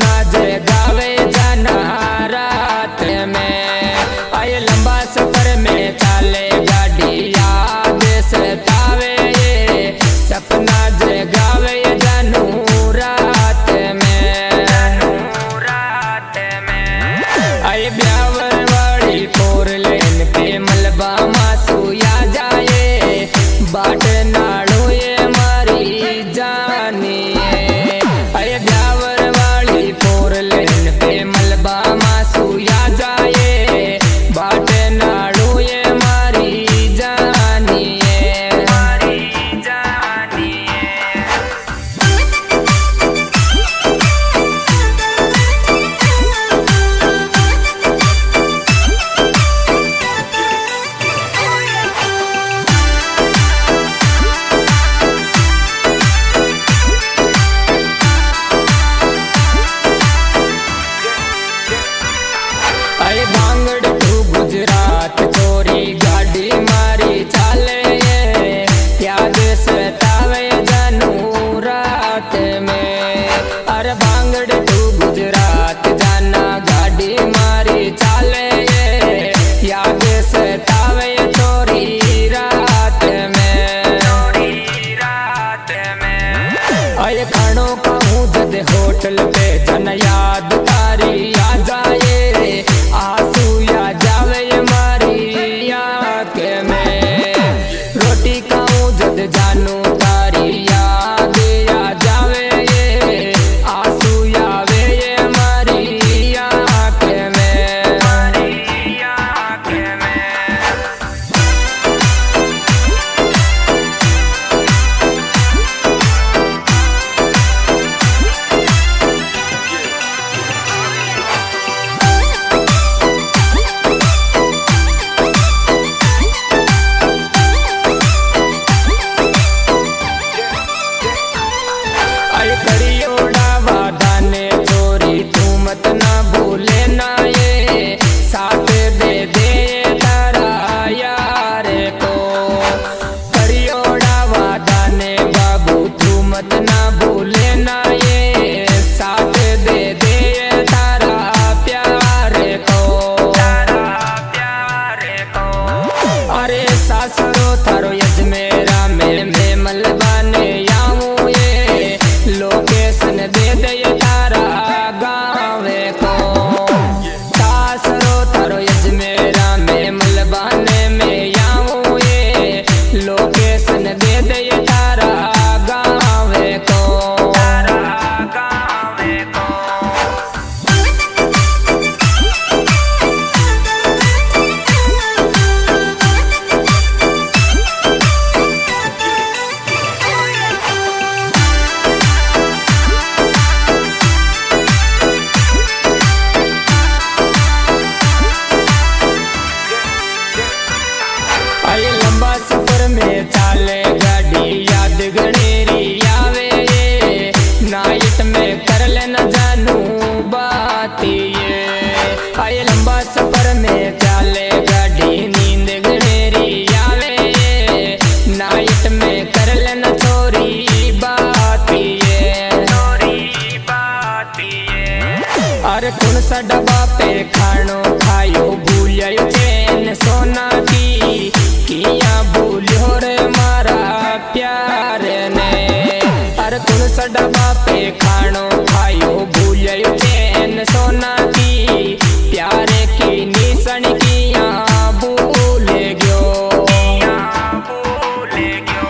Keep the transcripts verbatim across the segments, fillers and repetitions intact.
सपना जगावे जाना रात में। आए लंबा सफर में चाले गाड़ी याद सतावे ये सपना जगावे जानू रात में रात में। आए ब्यावर वाली फोर लेन पे मलबा मासू या जाए बाट नाड़ो ये मारी जानी। अरे ब्यावर वाली फोर लेन पे मलबा मासू या जाए बाट नाड़ो ये मारी जानी मारी जानी। अरे भांगड़ तू गुजरात चोरी गाड़ी मारी चाले याद सतावे जानू रात में। अरे भांगड़ तू गुजरात जाना गाड़ी मारी चाले याद सतावे चोरी रात में चोरी रात में। अरे खानो कहूँ जद होटल पे जन याद तारी आ जाए आंसू या जावे मारी आँख में। रोटी खाऊं जद जानू तारी याद या जावे ये आंसू यावे ये मारी आँख में मारी आँख में। अरे करियोड़ा वादा ने चोरी तू मत ना भूले ना ये साथ दे दे तारा यार को। करियोड़ा वादा ने बाबू तू मत ना भूले ना ये साथ दे दे तारा प्यार को तारा प्यार को। अरे सासरो थारो यजमेरा में मैं मलबा ने आऊं ये लोकेशन दे दे तारा गावे को। सासरो थारो यजमेरा में मलबाने में आऊं ये लोकेशन दे दे तारा गावे को तारा गावे को। आए लंबा सफर में चाले गाड़ी याद गणेरी आवे ये नाइट में कर लेना जानू बात ये। आए लंबा सफर में चाले गाड़ी नींद गणेरी आवे ये नाइट में कर लेना चोरी बात ये चोरी बात ये। अरे कौन सा डब्बा पे खानो खायो भूलियो चैन सोना की किया भूलियो रे मारा प्यार ने। अरे कौन सा डब्बा पे खानो खायो भूलियो चैन सोना की प्यार की निशान किया भूल गयो भूल गयो।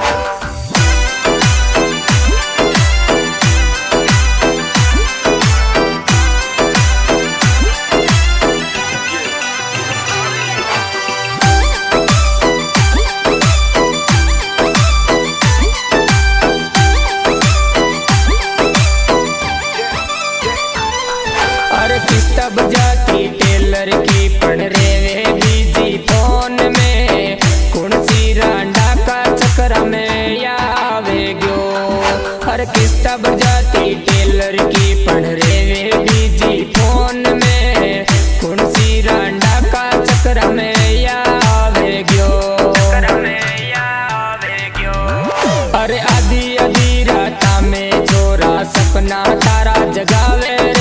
अरे किस्ता बजाती टेलर की पढ़ रे वे बीजी फोन में कौन सी रांडा का चक्कर में आवे गयो। अरे किस्ता बजाती टेलर की पढ़ रे वे बीजी फोन में कौन सी रांडा का चक्कर में आवे गयो चक्कर में आवे गयो। अरे आधी आधी रात में छोरा सपना तारा जगावे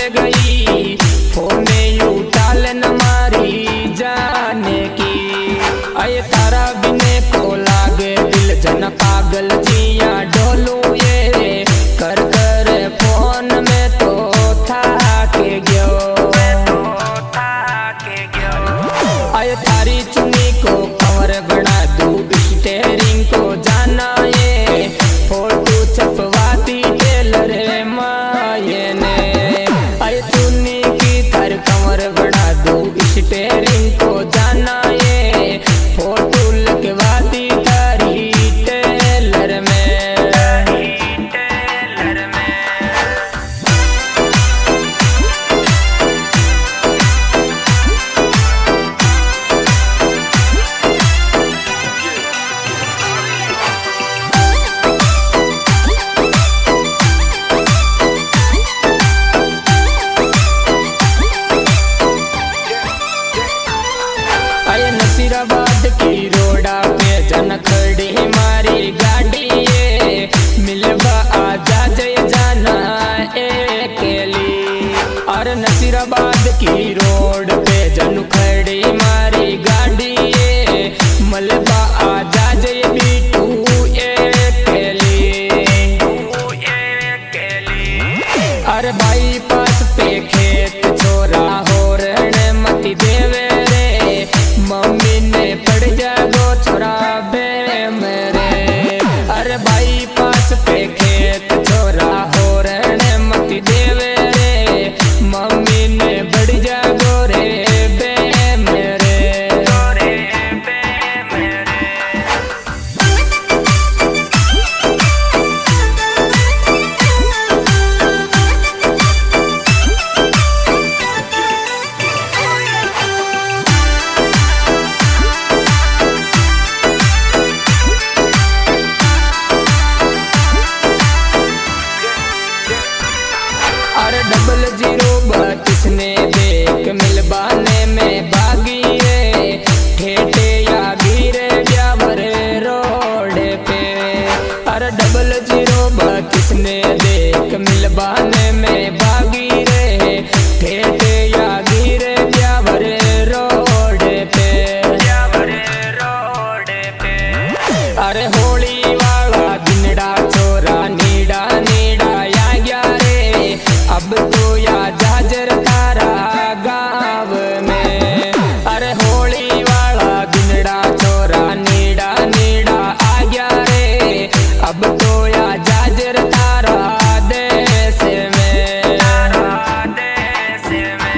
गई, फोने उठाल न मारी जाने की। अय तारा बिने को लागे दिल जन पागल जिया डोलू ये कर कर फोन में तो था के गयो। अय थारी चुनी को कवर बना दू स्टेरिंग को जाना ये फोटो छपवाती टेलर माये ने। अय चुनी की थार कवर बना दू स्टेरिंग को जाना ये फोटो लगवाती थारी टेलर में। नसीराबाद की रोडा पे जन खड़ी मारी गाड़ी ये मिलवा आजा जय जाना अकेली। और नसीराबाद की रोड पे जन खड़ी मारी गाड़ी ये मिलवा आजा जय बीटू अकेली। अरे भाई पास पे खेत छोरा हो रहने मती देवे रे, मम्मी ने पड़ जागो छोरा बे मेरे। अरे भाई पास पे खेत छोरा हो रहने मत देवे रे, मम्मी ने बढ़ जागो रे बे मेरे। डबल जीरो बत्तीस ने देख मिलबाने में बागी रे, ठेठे या गिरे ब्यावरे रोड पे। अरे डबल जीरो बत्तीस ने देख मिलबाने में बागी रे, ठेठे या गिरे ब्यावरे रोड पे। अरे होली वाला दिनड़ा छोरा नीड़ा नीड़ा या गया रे, अब तो या जाजर तारा गाँव में। अरे होली वाला दिनड़ा छोरा नीड़ा नीड़ा आ गया रे, अब तो या जाजर तारा देश में। देश में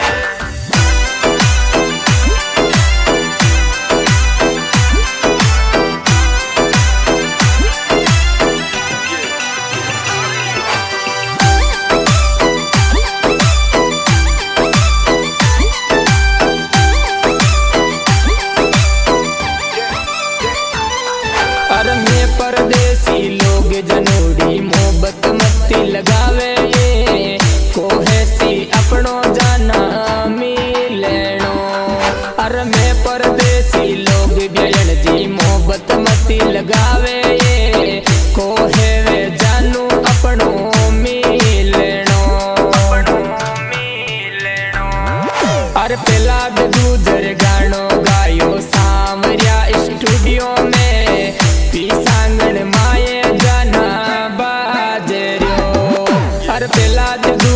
परदेसी लोग जनूरी मोहब्बत मत्ती लगावे ये, कोहेसी अपनो जाना मिलेनो। अरे मैं परदेसी लोग बयान जी मोहब्बत मत्ती लगावे ये, कोहे वे जानू अपनो मिलेनो। अरे पहला दूजर गानो गायो सामरिया स्टूडियो में, सांगण माये जाना बाजरियो। हर पेला